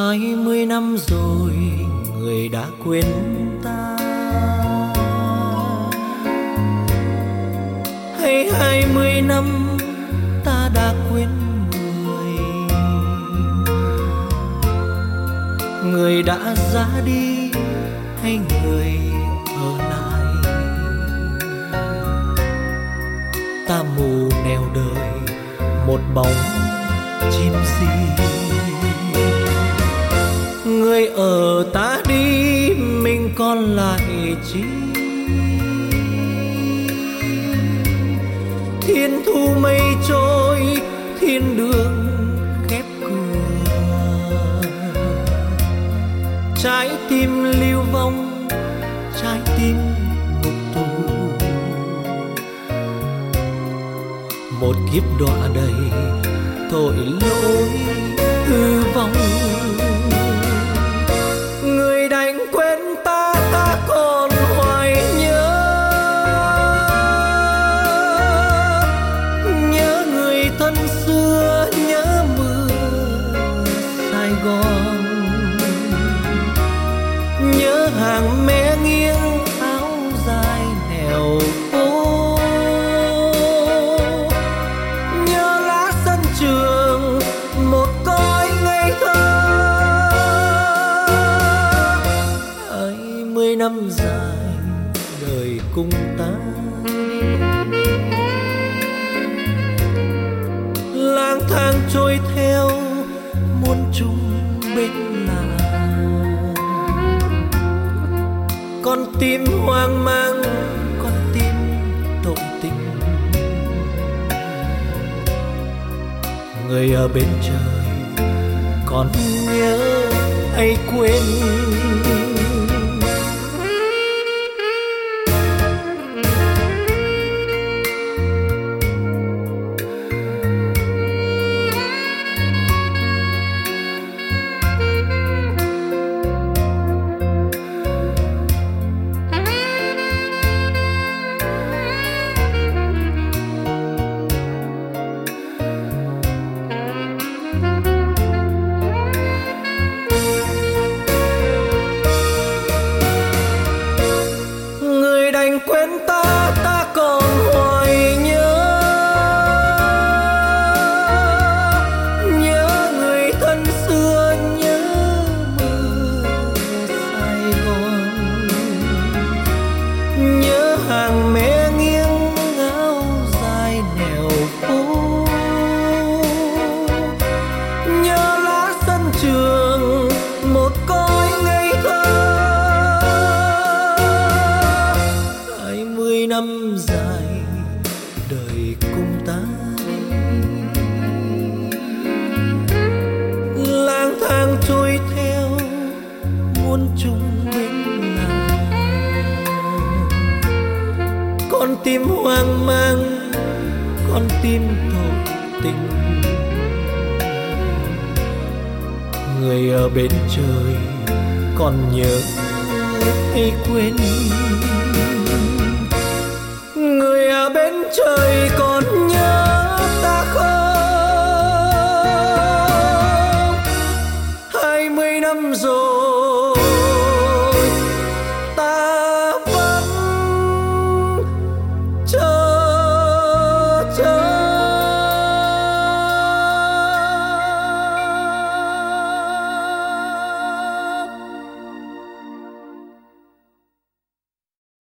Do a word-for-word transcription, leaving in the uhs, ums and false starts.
Hai mươi năm rồi người đã quên ta, hay hai mươi năm ta đã quên người, người đã ra đi hay người ở lại. Ta mù nẻo đời một bóng chim gì, người ở ta đi mình còn lại chi. Thiên thu mây trôi, thiên đường khép cửa, trái tim lưu vong, trái tim ngục tù. Một kiếp đọa đầy tội lỗi hư vong. Người đành quên ta, ta còn hoài nhớ, nhớ người thân xưa, nhớ mưa Sài Gòn, nhớ hàng mé nghiêng áo dài nẻo phố, nhớ lá sân trường một cõi ngây thơ. Hai mươi năm dài đời cùng ta đi, lang thang trôi theo muôn trùng bên làng. Con tim hoang mang, con tim tội tình, người ở bên trời còn nhớ hay quên. Quên ta, ta còn hoài nhớ, nhớ người thân xưa, nhớ mưa Sài Gòn, nhớ hàng mé nghiêng áo dài nẻo phố, nhớ lá sân trường một cõi ngây thơ. Năm dài đời cùng ta đi, lang thang trôi theo muôn trùng bên làng. Con tim hoang mang, con tim tội tình, người ở bên trời còn nhớ hay quên. Người ở bên trời còn nhớ ta không? Hai mươi năm rồi